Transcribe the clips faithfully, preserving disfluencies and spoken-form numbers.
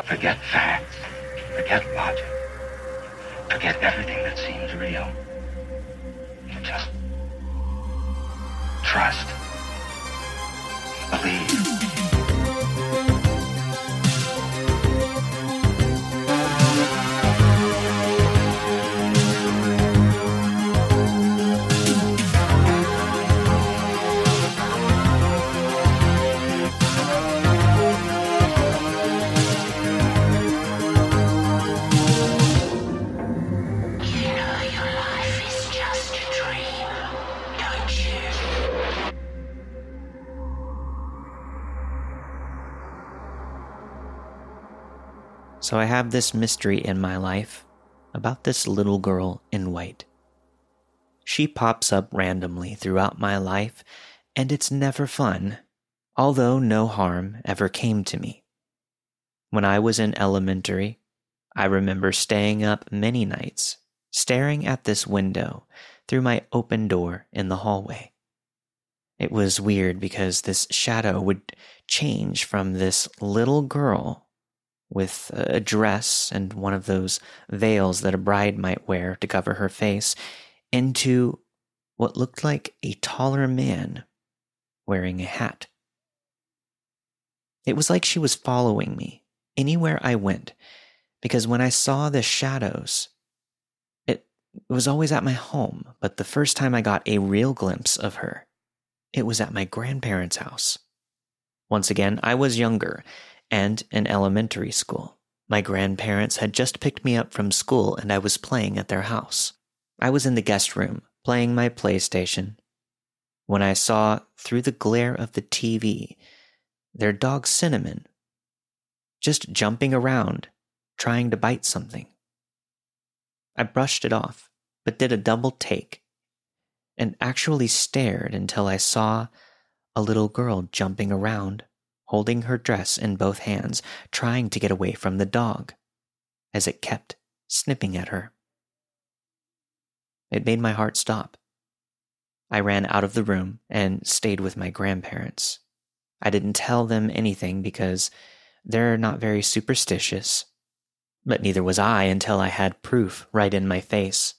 Forget facts. Forget logic. Forget everything that seems real. Just trust. Believe. So I have this mystery in my life about this little girl in white. She pops up randomly throughout my life, and it's never fun, although no harm ever came to me. When I was in elementary, I remember staying up many nights, staring at this window through my open door in the hallway. It was weird because this shadow would change from this little girl with a dress and one of those veils that a bride might wear to cover her face, into what looked like a taller man wearing a hat. It was like she was following me anywhere I went, because when I saw the shadows, it was always at my home, but the first time I got a real glimpse of her, it was at my grandparents' house. Once again, I was younger and in elementary school. My grandparents had just picked me up from school and I was playing at their house. I was in the guest room playing my PlayStation when I saw through the glare of the T V their dog Cinnamon just jumping around trying to bite something. I brushed it off, but did a double take and actually stared until I saw a little girl jumping around, holding her dress in both hands, trying to get away from the dog, as it kept snipping at her. It made my heart stop. I ran out of the room and stayed with my grandparents. I didn't tell them anything because they're not very superstitious, but neither was I until I had proof right in my face.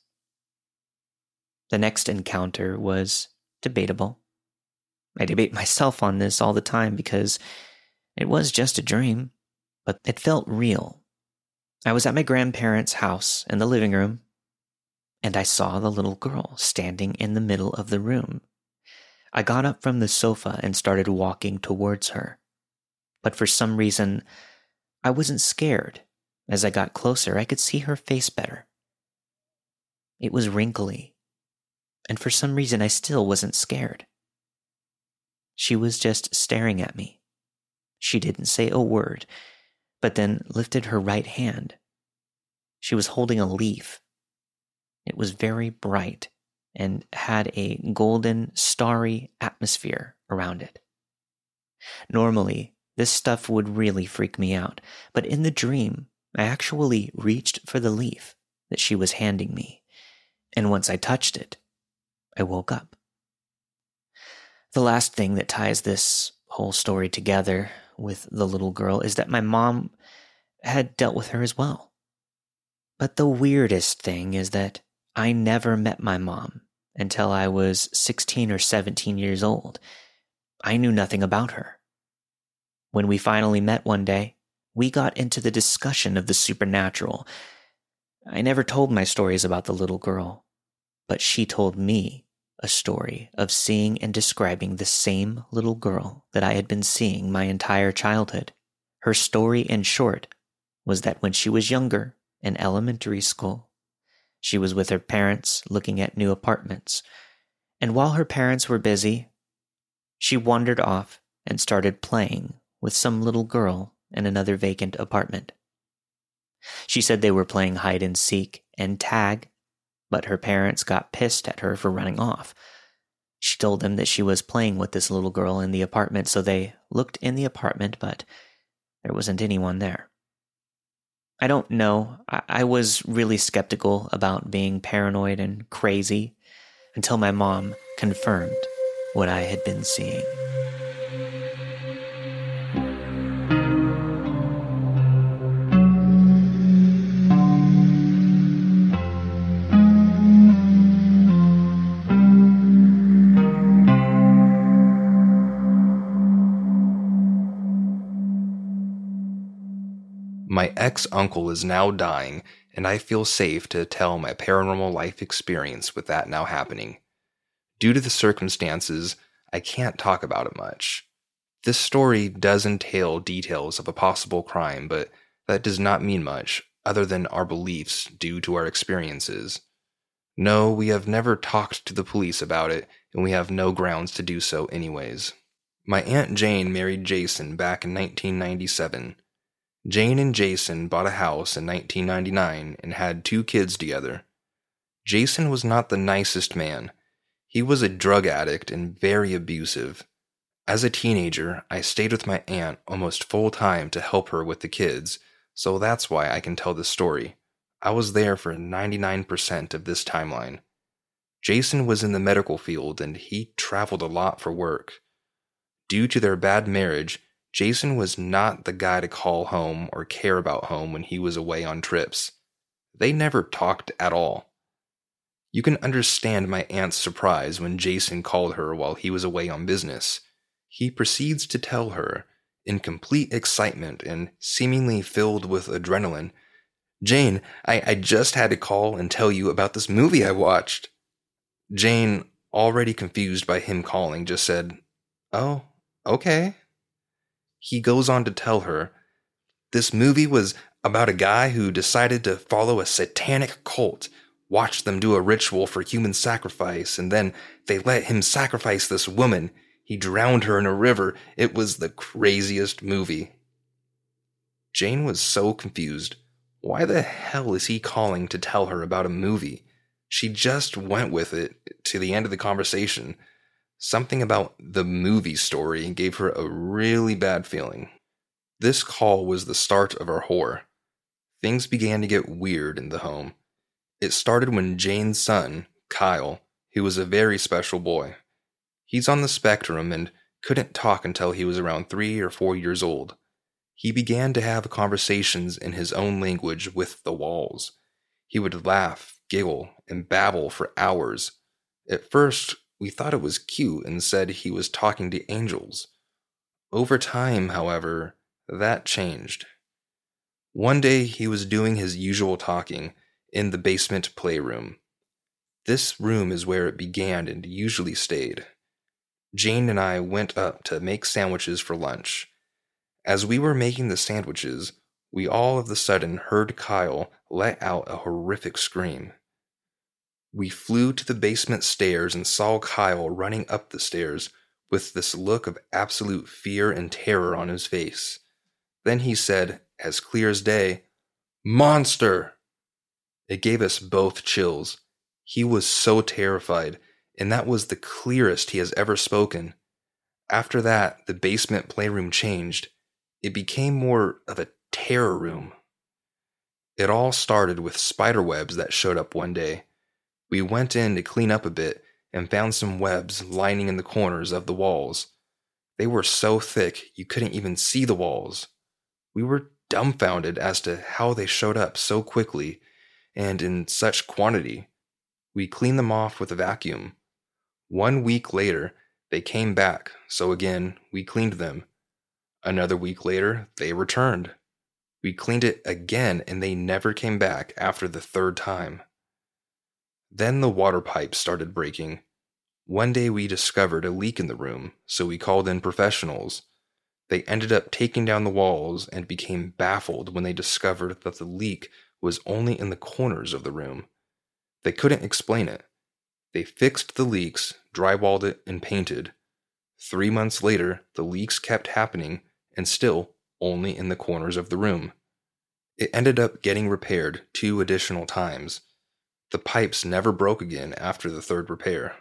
The next encounter was debatable. I debate myself on this all the time because it was just a dream, but it felt real. I was at my grandparents' house in the living room, and I saw the little girl standing in the middle of the room. I got up from the sofa and started walking towards her, but for some reason, I wasn't scared. As I got closer, I could see her face better. It was wrinkly, and for some reason, I still wasn't scared. She was just staring at me. She didn't say a word, but then lifted her right hand. She was holding a leaf. It was very bright and had a golden, starry atmosphere around it. Normally, this stuff would really freak me out, but in the dream, I actually reached for the leaf that she was handing me, and once I touched it, I woke up. The last thing that ties this whole story together with the little girl is that my mom had dealt with her as well. But the weirdest thing is that I never met my mom until I was sixteen or seventeen years old. I knew nothing about her. When we finally met one day, we got into the discussion of the supernatural. I never told my stories about the little girl, but she told me a story of seeing and describing the same little girl that I had been seeing my entire childhood. Her story, in short, was that when she was younger, in elementary school, she was with her parents looking at new apartments, and while her parents were busy, she wandered off and started playing with some little girl in another vacant apartment. She said they were playing hide and seek and tag, but her parents got pissed at her for running off. She told them that she was playing with this little girl in the apartment, so they looked in the apartment, but there wasn't anyone there. I don't know. I, I was really skeptical about being paranoid and crazy until my mom confirmed what I had been seeing. My ex-uncle is now dying, and I feel safe to tell my paranormal life experience with that now happening. Due to the circumstances, I can't talk about it much. This story does entail details of a possible crime, but that does not mean much other than our beliefs due to our experiences. No, we have never talked to the police about it, and we have no grounds to do so anyways. My Aunt Jane married Jason back in nineteen ninety-seven. Jane and Jason bought a house in nineteen ninety-nine and had two kids together. Jason was not the nicest man. He was a drug addict and very abusive. As a teenager, I stayed with my aunt almost full time to help her with the kids, so that's why I can tell this story. I was there for ninety-nine percent of this timeline. Jason was in the medical field and he traveled a lot for work. Due to their bad marriage, Jason was not the guy to call home or care about home when he was away on trips. They never talked at all. You can understand my aunt's surprise when Jason called her while he was away on business. He proceeds to tell her, in complete excitement and seemingly filled with adrenaline, "Jane, I, I just had to call and tell you about this movie I watched." Jane, already confused by him calling, just said, "Oh, okay." He goes on to tell her, "This movie was about a guy who decided to follow a satanic cult, watched them do a ritual for human sacrifice, and then they let him sacrifice this woman. He drowned her in a river. It was the craziest movie." Jane was so confused. Why the hell is he calling to tell her about a movie? She just went with it to the end of the conversation. Something about the movie story gave her a really bad feeling. This call was the start of our horror. Things began to get weird in the home. It started when Jane's son, Kyle, who was a very special boy. He's on the spectrum and couldn't talk until he was around three or four years old. He began to have conversations in his own language with the walls. He would laugh, giggle, and babble for hours. At first, we thought it was cute and said he was talking to angels. Over time, however, that changed. One day he was doing his usual talking in the basement playroom. This room is where it began and usually stayed. Jane and I went up to make sandwiches for lunch. As we were making the sandwiches, we all of a sudden heard Kyle let out a horrific scream. We flew to the basement stairs and saw Kyle running up the stairs with this look of absolute fear and terror on his face. Then he said, as clear as day, "Monster!" It gave us both chills. He was so terrified, and that was the clearest he has ever spoken. After that, the basement playroom changed. It became more of a terror room. It all started with spider webs that showed up one day. We went in to clean up a bit and found some webs lining in the corners of the walls. They were so thick you couldn't even see the walls. We were dumbfounded as to how they showed up so quickly and in such quantity. We cleaned them off with a vacuum. One week later, they came back, so again, we cleaned them. Another week later, they returned. We cleaned it again, and they never came back after the third time. Then the water pipes started breaking. One day we discovered a leak in the room, so we called in professionals. They ended up taking down the walls and became baffled when they discovered that the leak was only in the corners of the room. They couldn't explain it. They fixed the leaks, drywalled it, and painted. Three months later, the leaks kept happening, and still only in the corners of the room. It ended up getting repaired two additional times. The pipes never broke again after the third repair.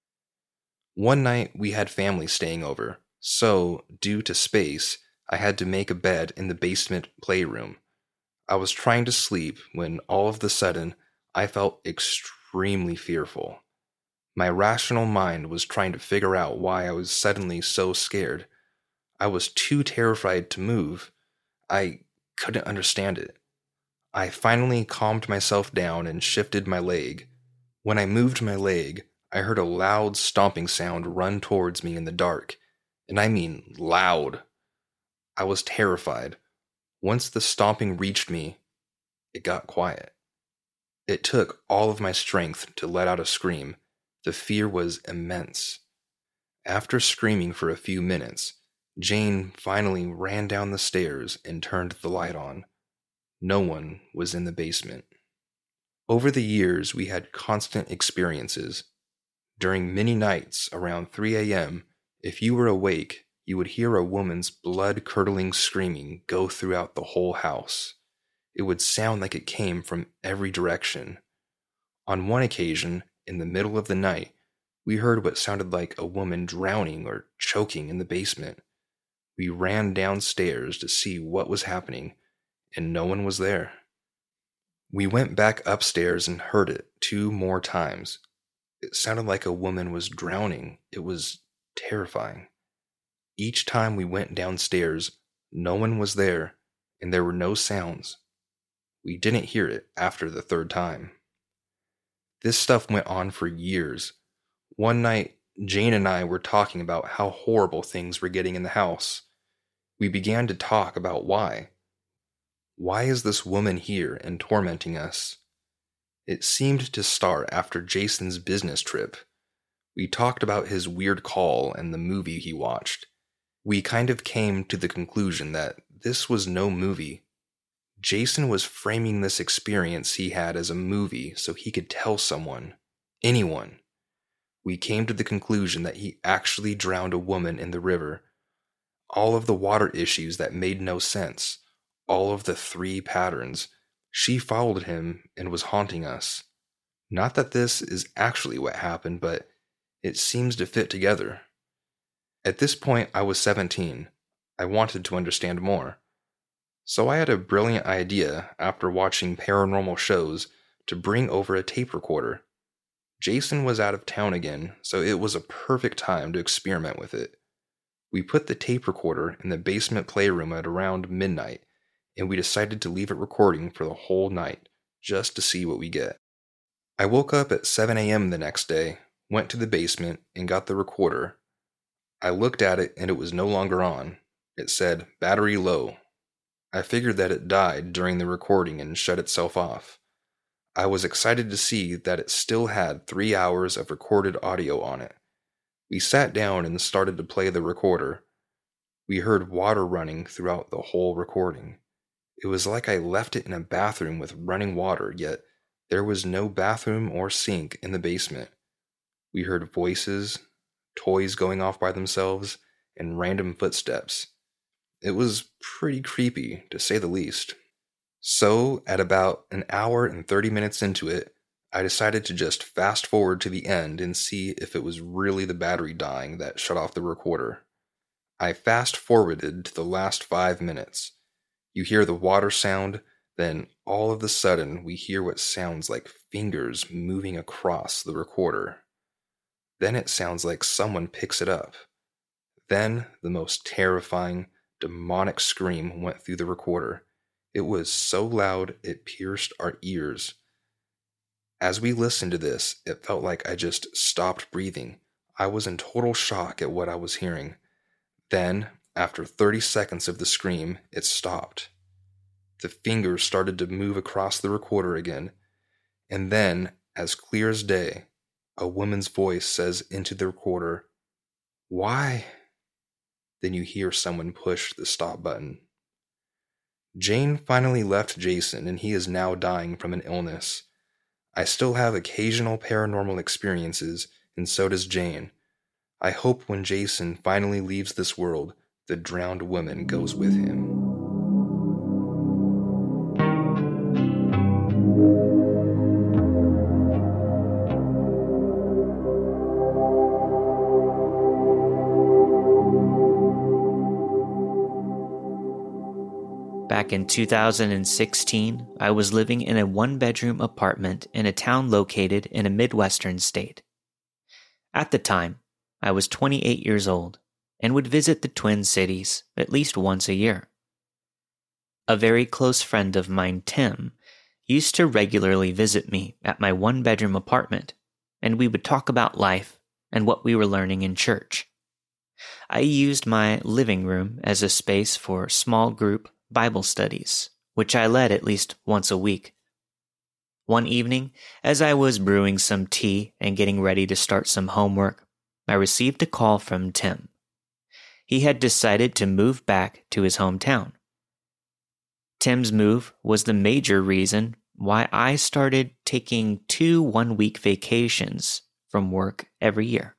One night we had family staying over, so, due to space, I had to make a bed in the basement playroom. I was trying to sleep when all of a sudden I felt extremely fearful. My rational mind was trying to figure out why I was suddenly so scared. I was too terrified to move. I couldn't understand it. I finally calmed myself down and shifted my leg. When I moved my leg, I heard a loud stomping sound run towards me in the dark, and I mean loud. I was terrified. Once the stomping reached me, it got quiet. It took all of my strength to let out a scream. The fear was immense. After screaming for a few minutes, Jane finally ran down the stairs and turned the light on. No one was in the basement. Over the years, we had constant experiences. During many nights around three a.m., if you were awake, you would hear a woman's blood-curdling screaming go throughout the whole house. It would sound like it came from every direction. On one occasion, in the middle of the night, we heard what sounded like a woman drowning or choking in the basement. We ran downstairs to see what was happening, and no one was there. We went back upstairs and heard it two more times. It sounded like a woman was drowning. It was terrifying. Each time we went downstairs, no one was there, and there were no sounds. We didn't hear it after the third time. This stuff went on for years. One night, Jane and I were talking about how horrible things were getting in the house. We began to talk about why. Why is this woman here and tormenting us? It seemed to start after Jason's business trip. We talked about his weird call and the movie he watched. We kind of came to the conclusion that this was no movie. Jason was framing this experience he had as a movie so he could tell someone, anyone. We came to the conclusion that he actually drowned a woman in the river. All of the water issues that made no sense, all of the three patterns, she followed him and was haunting us. Not that this is actually what happened, but it seems to fit together. At this point, I was seventeen. I wanted to understand more. So I had a brilliant idea after watching paranormal shows to bring over a tape recorder. Jason was out of town again, so it was a perfect time to experiment with it. We put the tape recorder in the basement playroom at around midnight, and we decided to leave it recording for the whole night, just to see what we get. I woke up at seven a.m. the next day, went to the basement, and got the recorder. I looked at it and it was no longer on. It said, "Battery low." I figured that it died during the recording and shut itself off. I was excited to see that it still had three hours of recorded audio on it. We sat down and started to play the recorder. We heard water running throughout the whole recording. It was like I left it in a bathroom with running water, yet there was no bathroom or sink in the basement. We heard voices, toys going off by themselves, and random footsteps. It was pretty creepy, to say the least. So, at about an hour and thirty minutes into it, I decided to just fast forward to the end and see if it was really the battery dying that shut off the recorder. I fast forwarded to the last five minutes. You hear the water sound, then all of a sudden we hear what sounds like fingers moving across the recorder. Then it sounds like someone picks it up. Then the most terrifying, demonic scream went through the recorder. It was so loud it pierced our ears. As we listened to this, it felt like I just stopped breathing. I was in total shock at what I was hearing. Then, after thirty seconds of the scream, it stopped. The fingers started to move across the recorder again, and then, as clear as day, a woman's voice says into the recorder, "Why?" Then you hear someone push the stop button. Jane finally left Jason, and he is now dying from an illness. I still have occasional paranormal experiences, and so does Jane. I hope when Jason finally leaves this world, the drowned woman goes with him. Back in two thousand sixteen, I was living in a one-bedroom apartment in a town located in a Midwestern state. At the time, I was twenty-eight years old and would visit the Twin Cities at least once a year. A very close friend of mine, Tim, used to regularly visit me at my one-bedroom apartment, and we would talk about life and what we were learning in church. I used my living room as a space for small group Bible studies, which I led at least once a week. One evening, as I was brewing some tea and getting ready to start some homework, I received a call from Tim. He had decided to move back to his hometown. Tim's move was the major reason why I started taking two one-week vacations from work every year.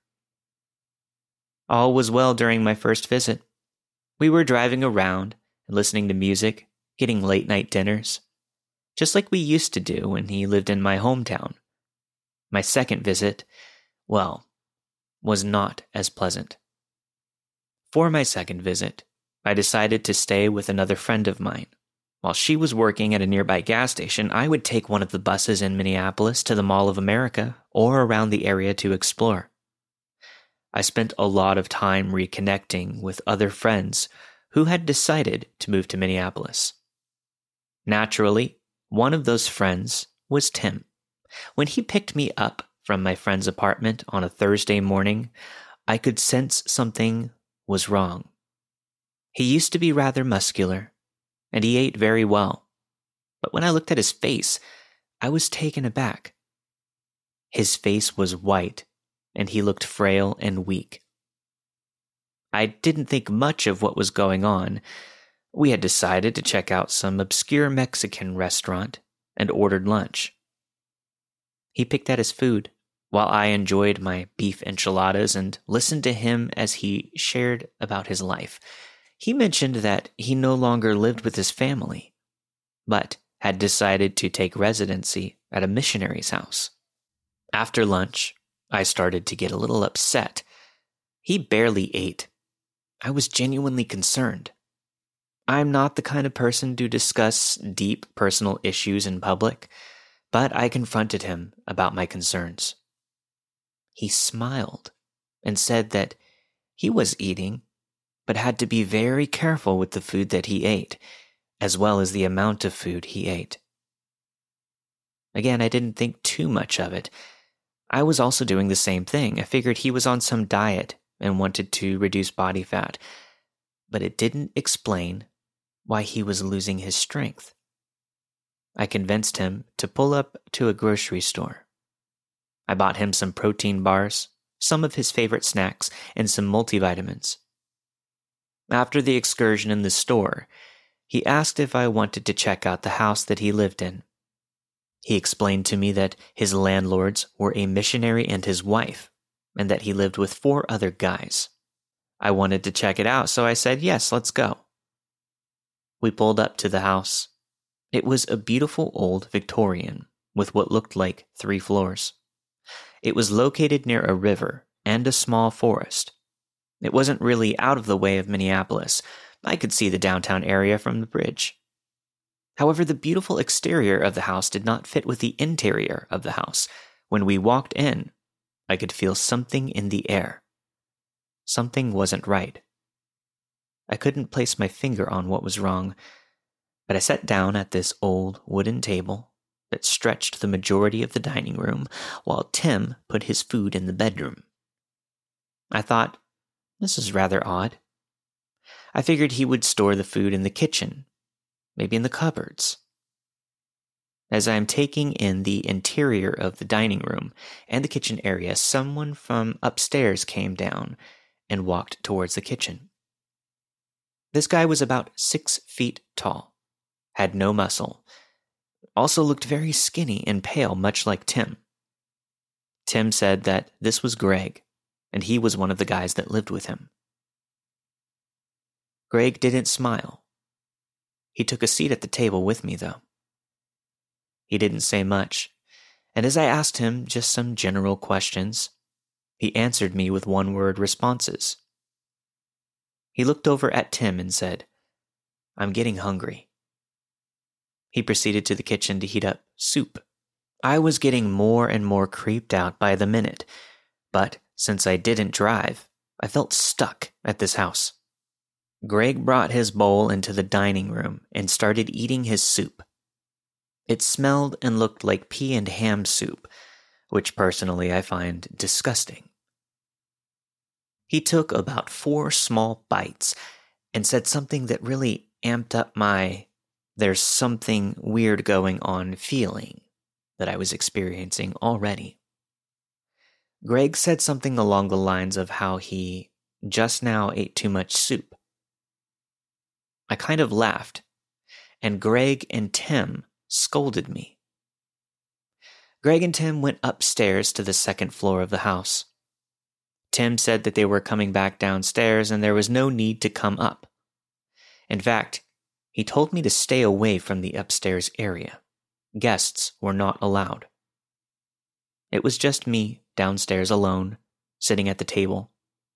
All was well during my first visit. We were driving around and listening to music, getting late-night dinners, just like we used to do when he lived in my hometown. My second visit, well, was not as pleasant. For my second visit, I decided to stay with another friend of mine. While she was working at a nearby gas station, I would take one of the buses in Minneapolis to the Mall of America or around the area to explore. I spent a lot of time reconnecting with other friends who had decided to move to Minneapolis. Naturally, one of those friends was Tim. When he picked me up from my friend's apartment on a Thursday morning, I could sense something was wrong. He used to be rather muscular, and he ate very well. But when I looked at his face, I was taken aback. His face was white, and he looked frail and weak. I didn't think much of what was going on. We had decided to check out some obscure Mexican restaurant and ordered lunch. He picked at his food, while I enjoyed my beef enchiladas and listened to him as he shared about his life. He mentioned that he no longer lived with his family, but had decided to take residency at a missionary's house. After lunch, I started to get a little upset. He barely ate. I was genuinely concerned. I'm not the kind of person to discuss deep personal issues in public, but I confronted him about my concerns. He smiled and said that he was eating, but had to be very careful with the food that he ate, as well as the amount of food he ate. Again, I didn't think too much of it. I was also doing the same thing. I figured he was on some diet and wanted to reduce body fat, but it didn't explain why he was losing his strength. I convinced him to pull up to a grocery store. I bought him some protein bars, some of his favorite snacks, and some multivitamins. After the excursion in the store, he asked if I wanted to check out the house that he lived in. He explained to me that his landlords were a missionary and his wife, and that he lived with four other guys. I wanted to check it out, so I said, yes, let's go. We pulled up to the house. It was a beautiful old Victorian with what looked like three floors. It was located near a river and a small forest. It wasn't really out of the way of Minneapolis. I could see the downtown area from the bridge. However, the beautiful exterior of the house did not fit with the interior of the house. When we walked in, I could feel something in the air. Something wasn't right. I couldn't place my finger on what was wrong, but I sat down at this old wooden table that stretched the majority of the dining room, while Tim put his food in the bedroom. I thought, this is rather odd. I figured he would store the food in the kitchen, maybe in the cupboards. As I am taking in the interior of the dining room and the kitchen area, someone from upstairs came down and walked towards the kitchen. This guy was about six feet tall, had no muscle, also looked very skinny and pale, much like Tim. Tim said that this was Greg, and he was one of the guys that lived with him. Greg didn't smile. He took a seat at the table with me, though. He didn't say much, and as I asked him just some general questions, he answered me with one-word responses. He looked over at Tim and said, "I'm getting hungry." He proceeded to the kitchen to heat up soup. I was getting more and more creeped out by the minute, but since I didn't drive, I felt stuck at this house. Greg brought his bowl into the dining room and started eating his soup. It smelled and looked like pea and ham soup, which personally I find disgusting. He took about four small bites and said something that really amped up my "there's something weird going on" feeling that I was experiencing already. Greg said something along the lines of how he just now ate too much soup. I kind of laughed, and Greg and Tim scolded me. Greg and Tim went upstairs to the second floor of the house. Tim said that they were coming back downstairs and there was no need to come up. In fact, he told me to stay away from the upstairs area. Guests were not allowed. It was just me downstairs alone, sitting at the table.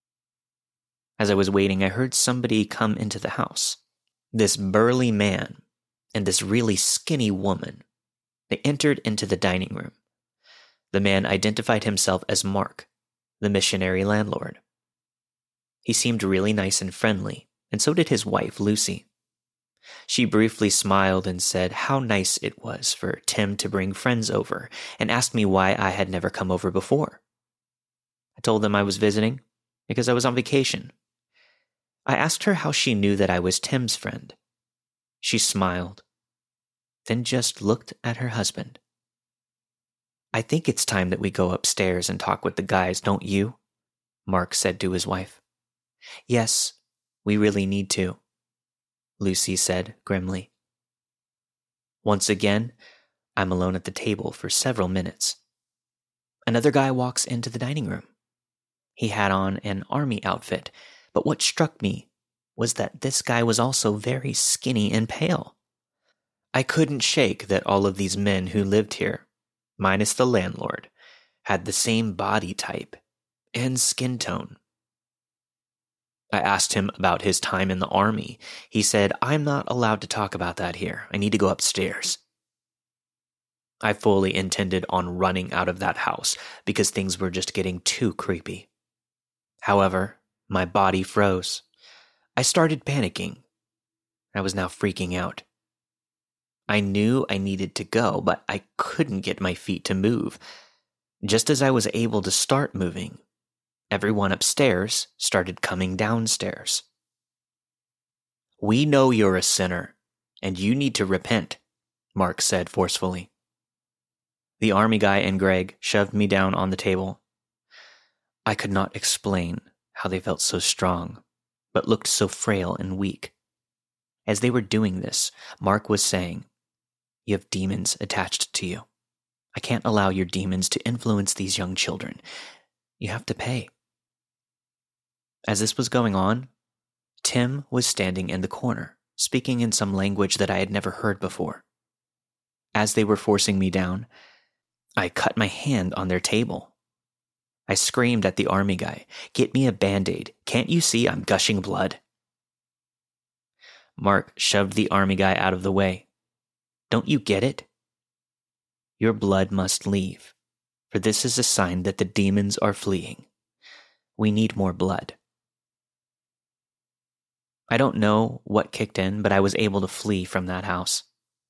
As I was waiting, I heard somebody come into the house. This burly man and this really skinny woman. They entered into the dining room. The man identified himself as Mark, the missionary landlord. He seemed really nice and friendly, and so did his wife, Lucy. She briefly smiled and said how nice it was for Tim to bring friends over, and asked me why I had never come over before. I told them I was visiting because I was on vacation. I asked her how she knew that I was Tim's friend. She smiled, then just looked at her husband. "I think it's time that we go upstairs and talk with the guys, don't you?" Mark said to his wife. "Yes, we really need to," Lucy said grimly. Once again, I'm alone at the table for several minutes. Another guy walks into the dining room. He had on an army outfit, but what struck me was that this guy was also very skinny and pale. I couldn't shake that all of these men who lived here, minus the landlord, had the same body type and skin tone. I asked him about his time in the army. He said, "I'm not allowed to talk about that here. I need to go upstairs." I fully intended on running out of that house because things were just getting too creepy. However, my body froze. I started panicking. I was now freaking out. I knew I needed to go, but I couldn't get my feet to move. Just as I was able to start moving, everyone upstairs started coming downstairs. "We know you're a sinner, and you need to repent," Mark said forcefully. The army guy and Greg shoved me down on the table. I could not explain how they felt so strong, but looked so frail and weak. As they were doing this, Mark was saying, "You have demons attached to you. I can't allow your demons to influence these young children. You have to pay." As this was going on, Tim was standing in the corner, speaking in some language that I had never heard before. As they were forcing me down, I cut my hand on their table. I screamed at the army guy, "Get me a Band-Aid. Can't you see I'm gushing blood?" Mark shoved the army guy out of the way. "Don't you get it? Your blood must leave, for this is a sign that the demons are fleeing. We need more blood." I don't know what kicked in, but I was able to flee from that house.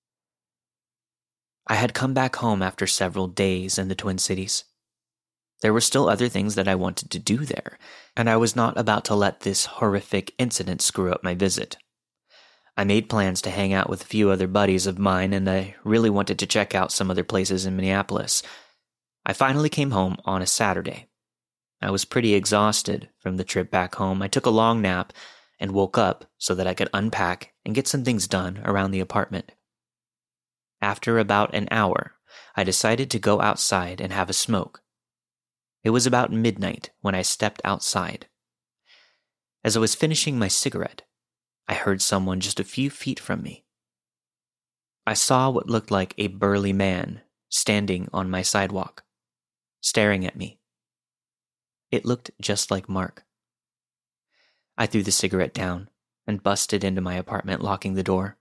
I had come back home after several days in the Twin Cities. There were still other things that I wanted to do there, and I was not about to let this horrific incident screw up my visit. I made plans to hang out with a few other buddies of mine, and I really wanted to check out some other places in Minneapolis. I finally came home on a Saturday. I was pretty exhausted from the trip back home. I took a long nap and woke up so that I could unpack and get some things done around the apartment. After about an hour, I decided to go outside and have a smoke. It was about midnight when I stepped outside. As I was finishing my cigarette, I heard someone just a few feet from me. I saw what looked like a burly man standing on my sidewalk, staring at me. It looked just like Mark. I threw the cigarette down and busted into my apartment, locking the door.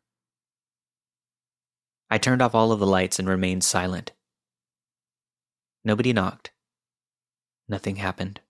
I turned off all of the lights and remained silent. Nobody knocked. Nothing happened.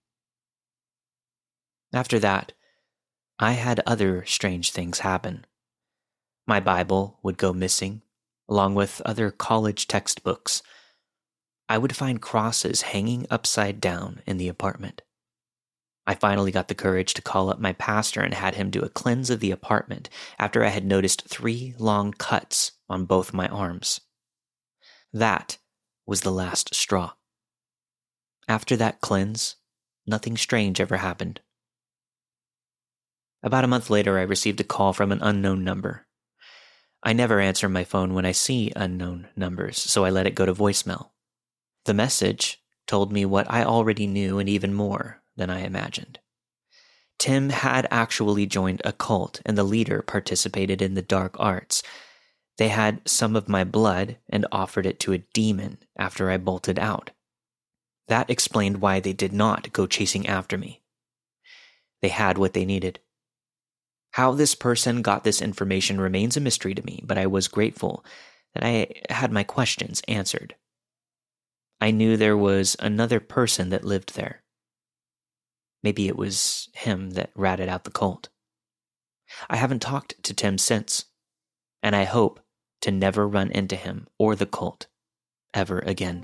After that, I had other strange things happen. My Bible would go missing, along with other college textbooks. I would find crosses hanging upside down in the apartment. I finally got the courage to call up my pastor and had him do a cleanse of the apartment after I had noticed three long cuts on both my arms. That was the last straw. After that cleanse, nothing strange ever happened. About a month later, I received a call from an unknown number. I never answer my phone when I see unknown numbers, so I let it go to voicemail. The message told me what I already knew and even more than I imagined. Tim had actually joined a cult, and the leader participated in the dark arts. They had some of my blood and offered it to a demon after I bolted out. That explained why they did not go chasing after me. They had what they needed. How this person got this information remains a mystery to me, but I was grateful that I had my questions answered. I knew there was another person that lived there. Maybe it was him that ratted out the cult. I haven't talked to Tim since, and I hope to never run into him or the cult ever again.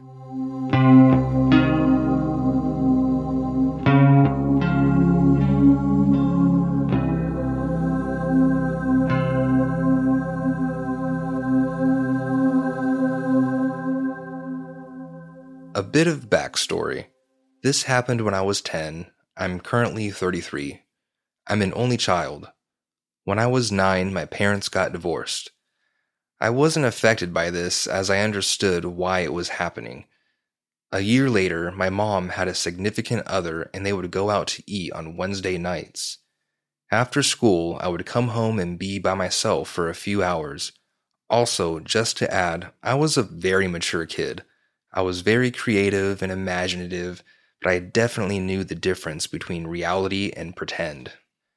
A bit of backstory. This happened when I was ten. I'm currently thirty-three. I'm an only child. When I was nine, my parents got divorced. I wasn't affected by this as I understood why it was happening. A year later, my mom had a significant other and they would go out to eat on Wednesday nights. After school, I would come home and be by myself for a few hours. Also, just to add, I was a very mature kid. I was very creative and imaginative, but I definitely knew the difference between reality and pretend.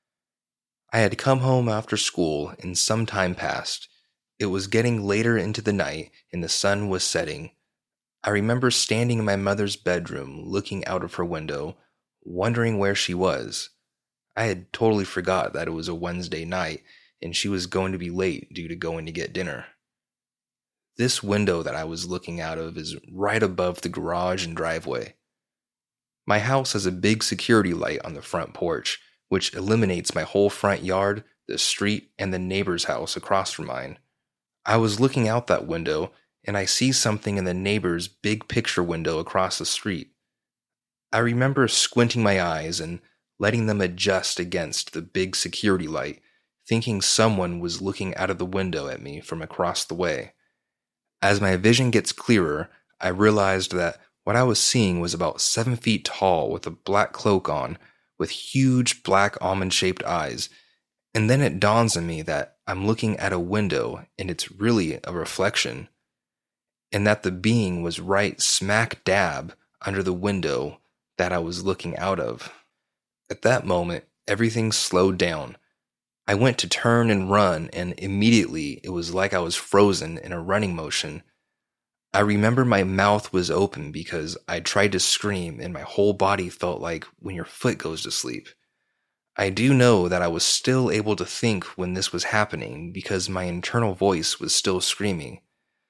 I had come home after school and some time passed. It was getting later into the night and the sun was setting. I remember standing in my mother's bedroom looking out of her window, wondering where she was. I had totally forgot that it was a Wednesday night and she was going to be late due to going to get dinner. This window that I was looking out of is right above the garage and driveway. My house has a big security light on the front porch, which eliminates my whole front yard, the street, and the neighbor's house across from mine. I was looking out that window, and I see something in the neighbor's big picture window across the street. I remember squinting my eyes and letting them adjust against the big security light, thinking someone was looking out of the window at me from across the way. As my vision gets clearer, I realized that what I was seeing was about seven feet tall with a black cloak on, with huge black almond-shaped eyes, and then it dawns on me that I'm looking at a window and it's really a reflection, and that the being was right smack dab under the window that I was looking out of. At that moment, everything slowed down. I went to turn and run, and immediately it was like I was frozen in a running motion. I remember my mouth was open because I tried to scream and my whole body felt like when your foot goes to sleep. I do know that I was still able to think when this was happening because my internal voice was still screaming.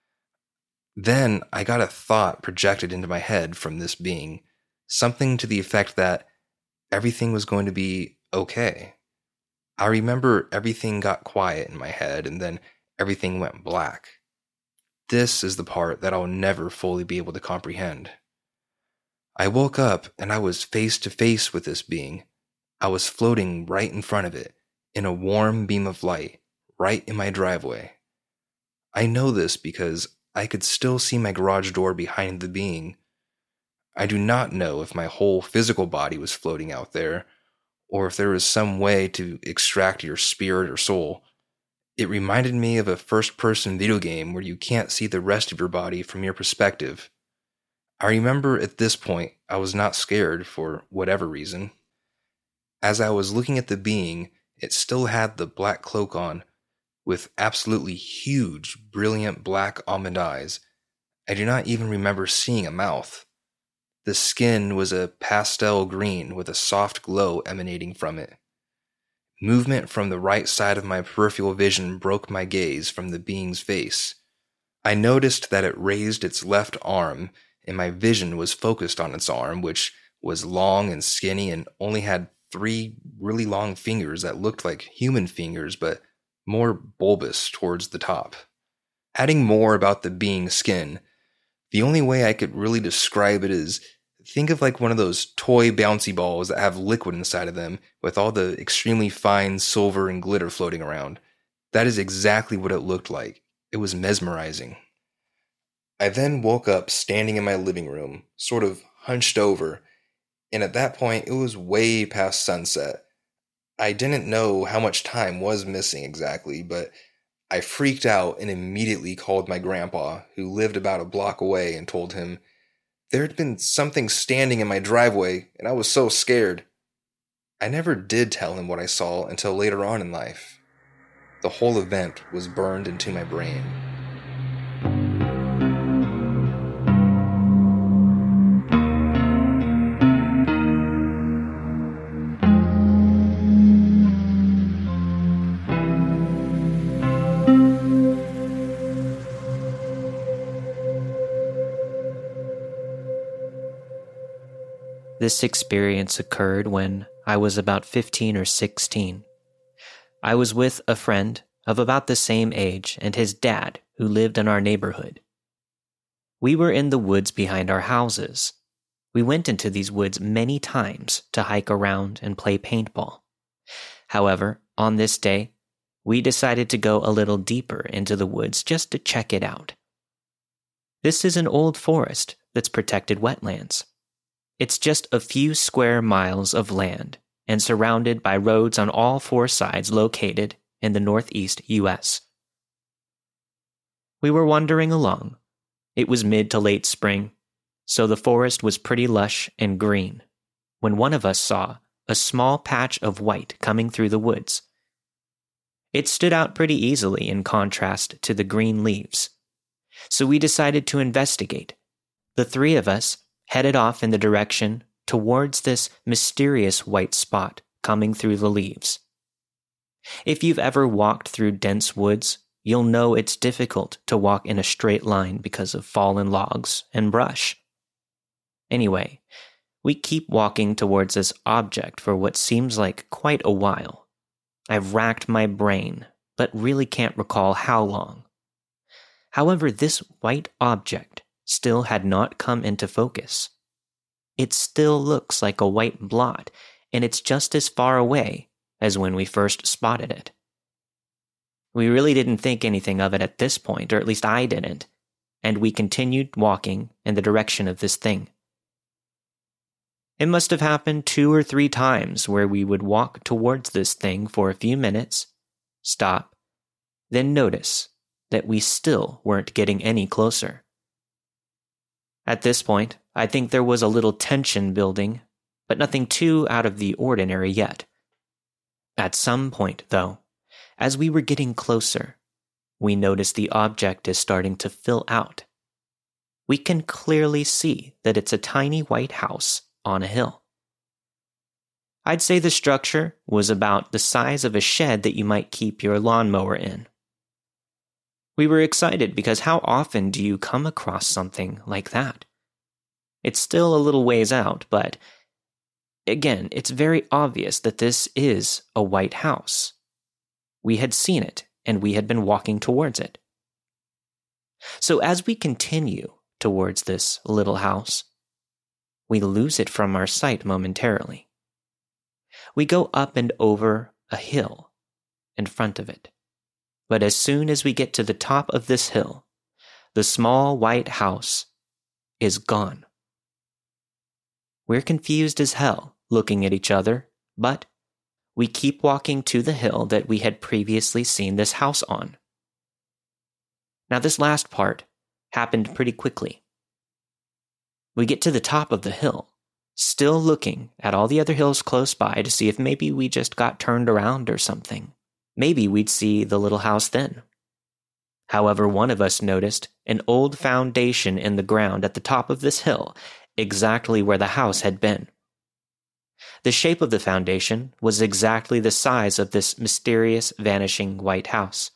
Then I got a thought projected into my head from this being, something to the effect that everything was going to be okay. I remember everything got quiet in my head and then everything went black. This is the part that I'll never fully be able to comprehend. I woke up and I was face to face with this being. I was floating right in front of it, in a warm beam of light, right in my driveway. I know this because I could still see my garage door behind the being. I do not know if my whole physical body was floating out there, or if there was some way to extract your spirit or soul. It reminded me of a first-person video game where you can't see the rest of your body from your perspective. I remember at this point, I was not scared for whatever reason. As I was looking at the being, it still had the black cloak on, with absolutely huge, brilliant black almond eyes. I do not even remember seeing a mouth. The skin was a pastel green with a soft glow emanating from it. Movement from the right side of my peripheral vision broke my gaze from the being's face. I noticed that it raised its left arm, and my vision was focused on its arm, which was long and skinny and only had three really long fingers that looked like human fingers, but more bulbous towards the top. Adding more about the being's skin, the only way I could really describe it is, think of like one of those toy bouncy balls that have liquid inside of them with all the extremely fine silver and glitter floating around. That is exactly what it looked like. It was mesmerizing. I then woke up standing in my living room, sort of hunched over, and at that point it was way past sunset. I didn't know how much time was missing exactly, but I freaked out and immediately called my grandpa, who lived about a block away, and told him there had been something standing in my driveway, and I was so scared. I never did tell him what I saw until later on in life. The whole event was burned into my brain. This experience occurred when I was about fifteen or sixteen. I was with a friend of about the same age and his dad who lived in our neighborhood. We were in the woods behind our houses. We went into these woods many times to hike around and play paintball. However, on this day, we decided to go a little deeper into the woods just to check it out. This is an old forest that's protected wetlands. It's just a few square miles of land and surrounded by roads on all four sides located in the northeast U S. We were wandering along. It was mid to late spring, so the forest was pretty lush and green, when one of us saw a small patch of white coming through the woods. It stood out pretty easily in contrast to the green leaves, so we decided to investigate. The three of us headed off in the direction towards this mysterious white spot coming through the leaves. If you've ever walked through dense woods, you'll know it's difficult to walk in a straight line because of fallen logs and brush. Anyway, we keep walking towards this object for what seems like quite a while. I've racked my brain, but really can't recall how long. However, this white object still had not come into focus. It still looks like a white blot, and it's just as far away as when we first spotted it. We really didn't think anything of it at this point, or at least I didn't, and we continued walking in the direction of this thing. It must have happened two or three times where we would walk towards this thing for a few minutes, stop, then notice that we still weren't getting any closer. At this point, I think there was a little tension building, but nothing too out of the ordinary yet. At some point, though, as we were getting closer, we noticed the object is starting to fill out. We can clearly see that it's a tiny white house on a hill. I'd say the structure was about the size of a shed that you might keep your lawnmower in. We were excited because how often do you come across something like that? It's still a little ways out, but again, it's very obvious that this is a white house. We had seen it, and we had been walking towards it. So as we continue towards this little house, we lose it from our sight momentarily. We go up and over a hill in front of it. But as soon as we get to the top of this hill, the small white house is gone. We're confused as hell looking at each other, but we keep walking to the hill that we had previously seen this house on. Now, this last part happened pretty quickly. We get to the top of the hill, still looking at all the other hills close by to see if maybe we just got turned around or something. Maybe we'd see the little house then. However, one of us noticed an old foundation in the ground at the top of this hill, exactly where the house had been. The shape of the foundation was exactly the size of this mysterious vanishing white house.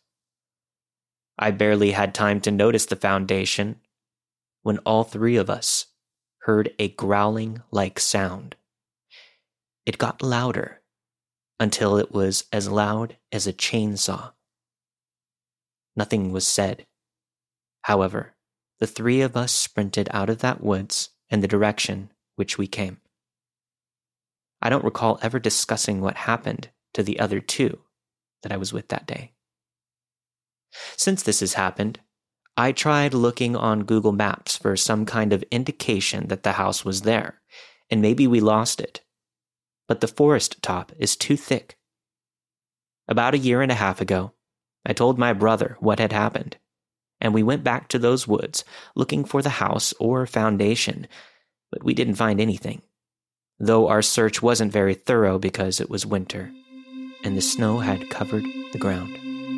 I barely had time to notice the foundation when all three of us heard a growling-like sound. It got louder until it was as loud as a chainsaw. Nothing was said. However, the three of us sprinted out of that woods in the direction which we came. I don't recall ever discussing what happened to the other two that I was with that day. Since this has happened, I tried looking on Google Maps for some kind of indication that the house was there, and maybe we lost it. But the forest top is too thick. About a year and a half ago, I told my brother what had happened, and we went back to those woods looking for the house or foundation, but we didn't find anything, though our search wasn't very thorough because it was winter, and the snow had covered the ground.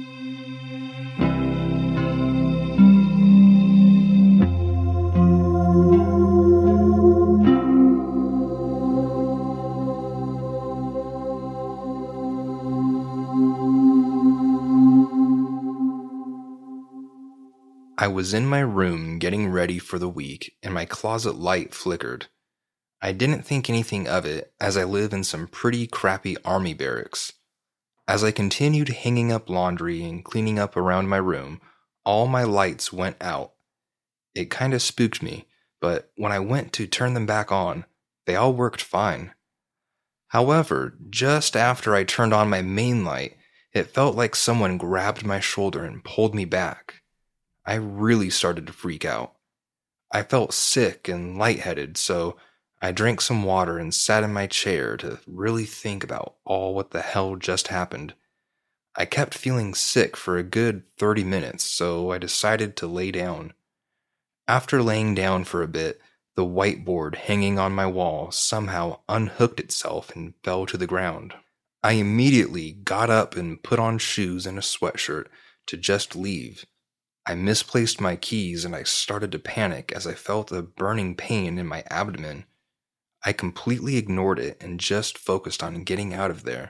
I was in my room getting ready for the week, and my closet light flickered. I didn't think anything of it, as I live in some pretty crappy army barracks. As I continued hanging up laundry and cleaning up around my room, all my lights went out. It kinda spooked me, but when I went to turn them back on, they all worked fine. However, just after I turned on my main light, it felt like someone grabbed my shoulder and pulled me back. I really started to freak out. I felt sick and lightheaded, so I drank some water and sat in my chair to really think about all what the hell just happened. I kept feeling sick for a good thirty minutes, so I decided to lay down. After laying down for a bit, the whiteboard hanging on my wall somehow unhooked itself and fell to the ground. I immediately got up and put on shoes and a sweatshirt to just leave. I misplaced my keys and I started to panic as I felt a burning pain in my abdomen. I completely ignored it and just focused on getting out of there.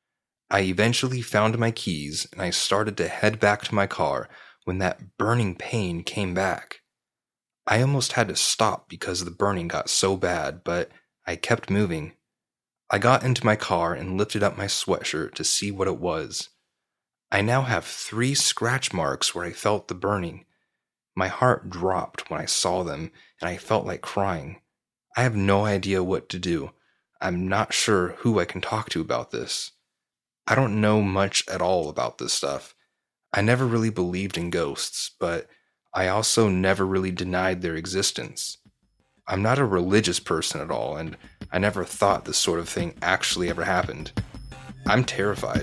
I eventually found my keys and I started to head back to my car when that burning pain came back. I almost had to stop because the burning got so bad, but I kept moving. I got into my car and lifted up my sweatshirt to see what it was. I now have three scratch marks where I felt the burning. My heart dropped when I saw them, and I felt like crying. I have no idea what to do. I'm not sure who I can talk to about this. I don't know much at all about this stuff. I never really believed in ghosts, but I also never really denied their existence. I'm not a religious person at all, and I never thought this sort of thing actually ever happened. I'm terrified.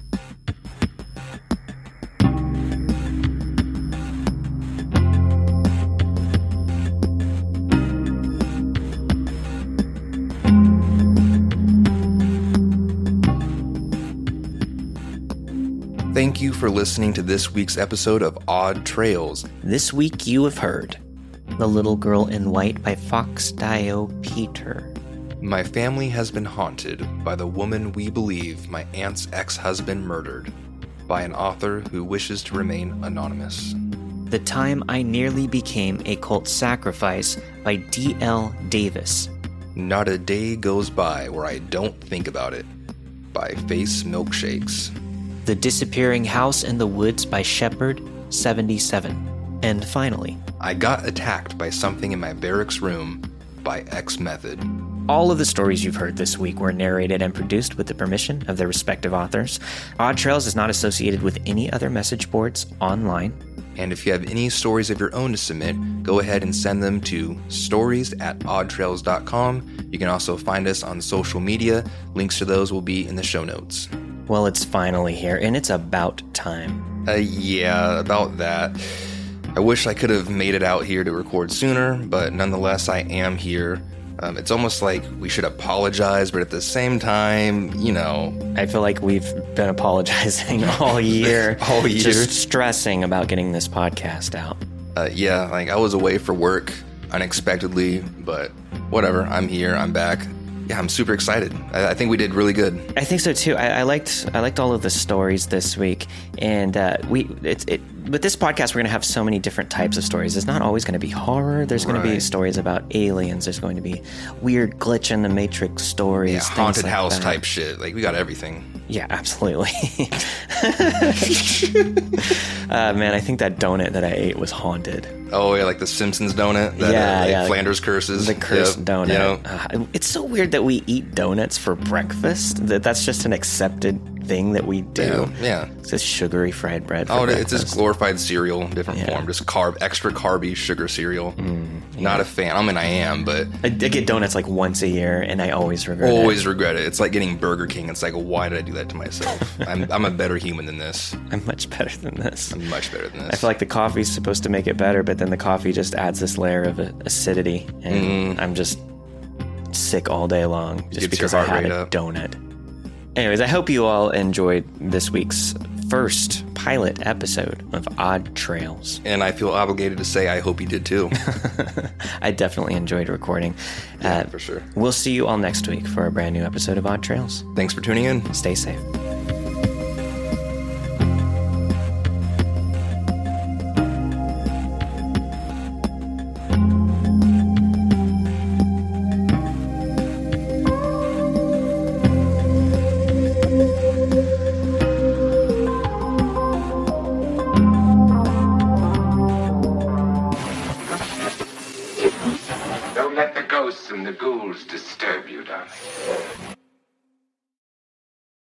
Thank you for listening to this week's episode of Odd Trails. This week you have heard The Little Girl in White by Fox Dio Peter. My family has been haunted by the woman we believe my aunt's ex-husband murdered, by an author who wishes to remain anonymous. The Time I Nearly Became a Cult Sacrifice by D L Davis. Not a day goes by where I don't think about it, by Face Milkshakes. The Disappearing House in the Woods by Shepherd seventy-seven. And finally, I Got Attacked by Something in My Barracks Room by X Method. All of the stories you've heard this week were narrated and produced with the permission of their respective authors. Odd Trails is not associated with any other message boards online. And if you have any stories of your own to submit, go ahead and send them to stories at odd trails dot com. You can also find us on social media. Links to those will be in the show notes. Well, it's finally here, and it's about time. Uh, yeah, about that. I wish I could have made it out here to record sooner, but nonetheless, I am here. Um, it's almost like we should apologize, but at the same time, you know... I feel like we've been apologizing all year. all year. Just stressing about getting this podcast out. Uh, yeah, like I was away for work unexpectedly, but whatever. I'm here. I'm back. yeah, I'm super excited. I, I think we did really good. I think so too. I, I liked I liked all of the stories this week, and uh, we it's it. With this podcast, we're going to have so many different types of stories. It's not always going to be horror. There's going to be Right. stories about aliens. There's going to be weird glitch in the Matrix stories. Yeah, things haunted like house that. type shit. Like, we got everything. Yeah, absolutely. uh, man, I think that donut that I ate was haunted. Oh, yeah, like the Simpsons donut. That, Yeah, uh, like yeah. Flanders curses. The cursed Yep, donut. yep. Uh, it's so weird that we eat donuts for breakfast. That that's just an accepted thing that we do. Yeah, yeah. It's just sugary fried bread. For Oh, breakfast. it's just glorified cereal, different Yeah. form, just carb, extra carby sugar cereal. Not a fan. I mean, I am, but I, I get donuts like once a year, and I always regret always it. regret it. It's like getting Burger King. It's like, why did I do that to myself? I'm, I'm a better human than this. I'm much better than this. I'm much better than this. I feel like the coffee's supposed to make it better, but then the coffee just adds this layer of a- acidity, and I'm just sick all day long just Gets your because I heart had rate a up. donut. Anyways, I hope you all enjoyed this week's first pilot episode of Odd Trails. And I feel obligated to say I hope you did too. I definitely enjoyed recording. Yeah, Uh, for sure. We'll see you all next week for a brand new episode of Odd Trails. Thanks for tuning in. Stay safe. Don't let the ghosts and the ghouls disturb you, darling.